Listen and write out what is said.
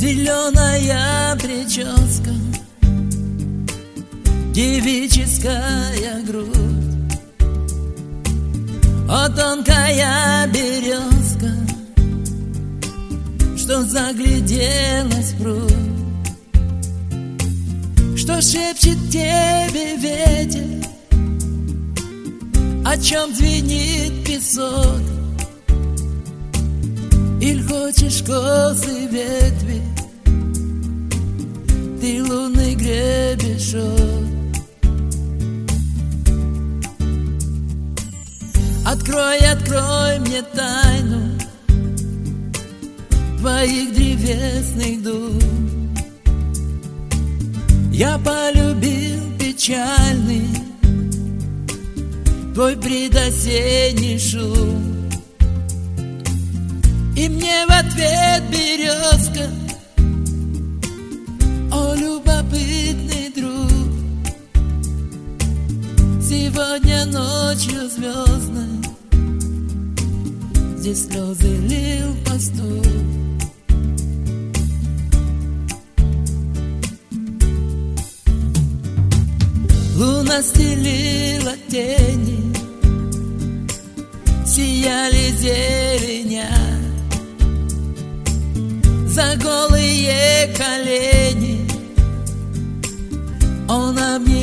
Зеленая прическа, девическая грудь, о тонкая березка, что загляделась в пруд. Что шепчет тебе ветер, о чем звенит песок? Или хочешь косы ветви, ты лунный гребешок? Открой, открой мне тайну твоих древесных дум. Я полюбил печальный твой предосенний шум. И мне в ответ березка: о, любопытный друг, сегодня ночью звездной здесь слезы лил пастух. Луна стелила тени, сияли зеленя, за голые колени он обнимал